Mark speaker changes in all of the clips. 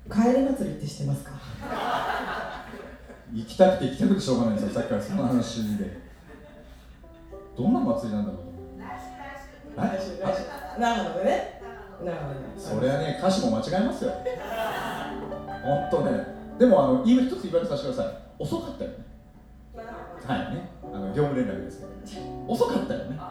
Speaker 1: カエル祭りって知ってますか？
Speaker 2: 行きたくてしょうがないんですよ、さっきからその話で。どんな祭りなんだろう。
Speaker 1: 来週長野でね。
Speaker 2: それはね、歌詞も間違えますよ。ほんとね。でも一つ言われさせてください。遅かったよね。はいね。業務連絡ですけど。遅かったよね。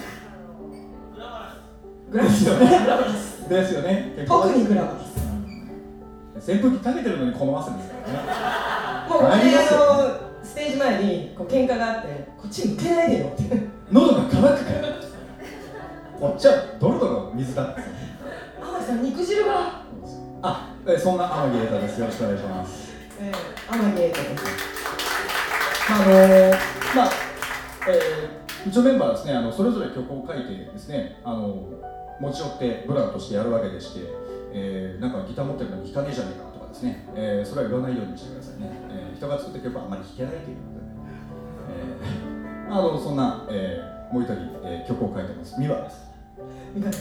Speaker 1: グラマラス
Speaker 2: ですよね。
Speaker 1: 特にグラマラス。
Speaker 2: 扇風機かけてるのにこの汗ですからね。
Speaker 1: もう俺ステージ前に喧嘩があってこっち向けないでよって
Speaker 2: 喉が渇くからこっちはドロドロ水だって。
Speaker 1: 天井さん肉汁が
Speaker 2: そんな天城瑛太です。よろしくお願いします。
Speaker 1: 天城瑛太です。
Speaker 2: 一応メンバーですね、それぞれ曲を書いてですね、持ち寄ってブランとしてやるわけでして、なんかギター持ってるのに弾かねえじゃねえかとかですね、それは言わないようにしてくださいね。人が作った曲はあまり弾けないということで、そんな、もう一人、曲を書いてます。ミワです。
Speaker 1: ミワです。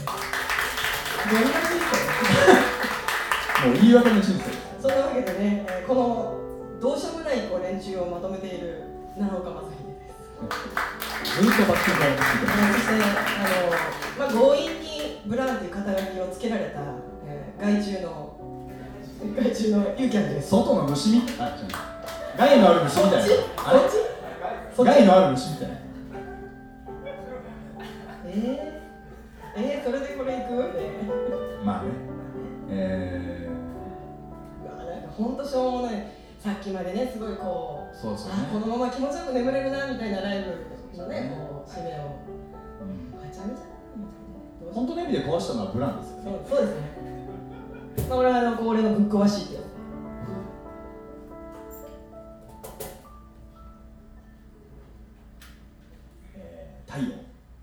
Speaker 2: もう言い訳の人生です。
Speaker 1: そんなわけでね、このどうしようもない連中をまとめている奈良岡正秀です。
Speaker 2: ずっとバックに
Speaker 1: そして強引にブランという肩書きをつけられた、害虫のユーキャンです。
Speaker 2: 外の虫みたいな。害のある虫みたいな。害のある虫みたいな。
Speaker 1: それでこれいく？
Speaker 2: まあね。
Speaker 1: なんかほんとしょうもない。さっきまでね、すごいこう、
Speaker 2: そうですよね、
Speaker 1: このまま気持ちよく眠れるなみたいなライブのね、こう締めを、はちゃめちゃ
Speaker 2: 本当の意味で壊したのはブランですよね。
Speaker 1: そうですね。俺は恒例のぶっ壊しってやつ。
Speaker 2: 太陽。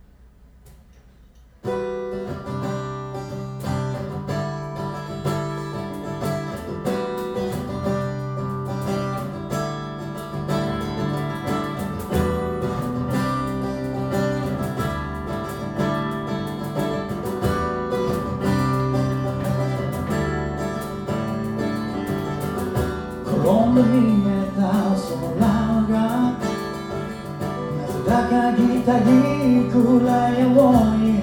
Speaker 3: 見えた空がなぜだかギターくらい青い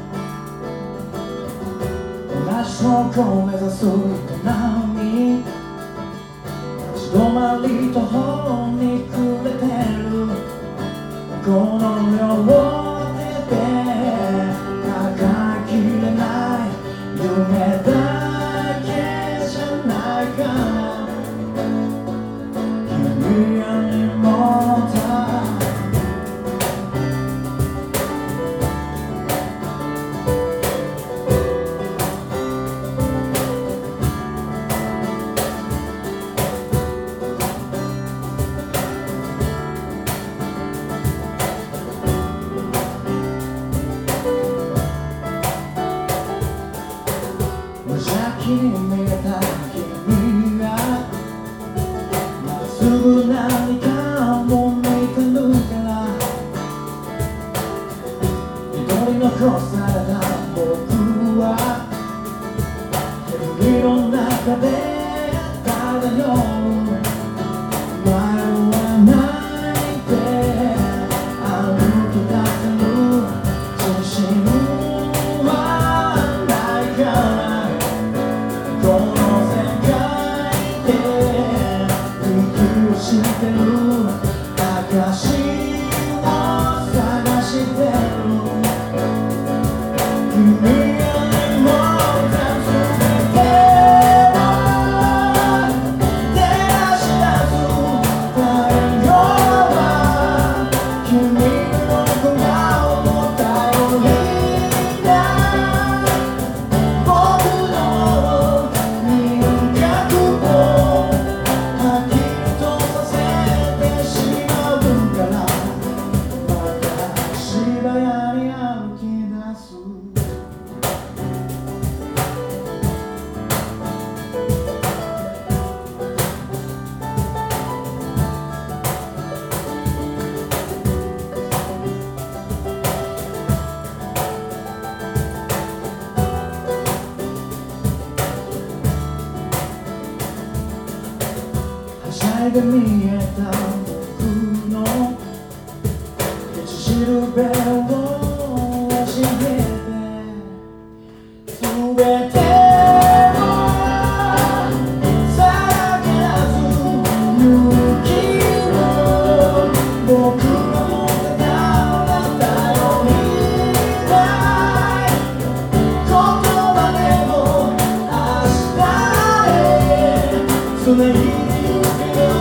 Speaker 3: 同じ方向を目指す営み立ち止まり途方に暮れてるこの両手で抱えきれない夢だけじゃないか無邪気に見えた君がまっすぐ何かを見てるから一人残された僕は煙の中で漂う迷わないで歩き出せる自信はないからこの世界で息をしてる証を探してる君よりも全て際で見えた僕の道しるべを教えて、すべてをさらけ出す勇気を僕が持ってたら頼りない言葉でも明日へ常にすべて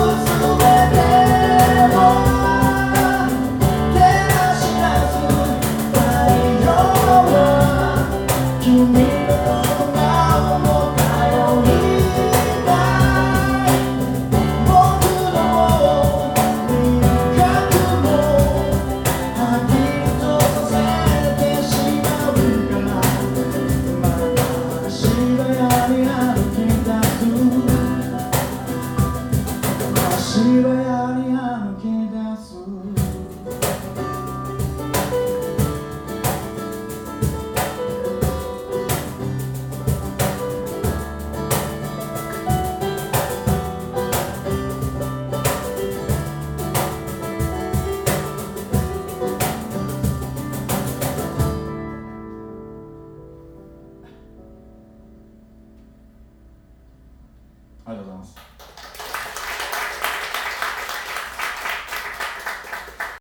Speaker 3: を照らし出す太陽は君の言葉を頼りない僕の味覚もはっきりとさせてしまうからまた足早に歩き出す足早に歩き出す
Speaker 2: ありがとうございます。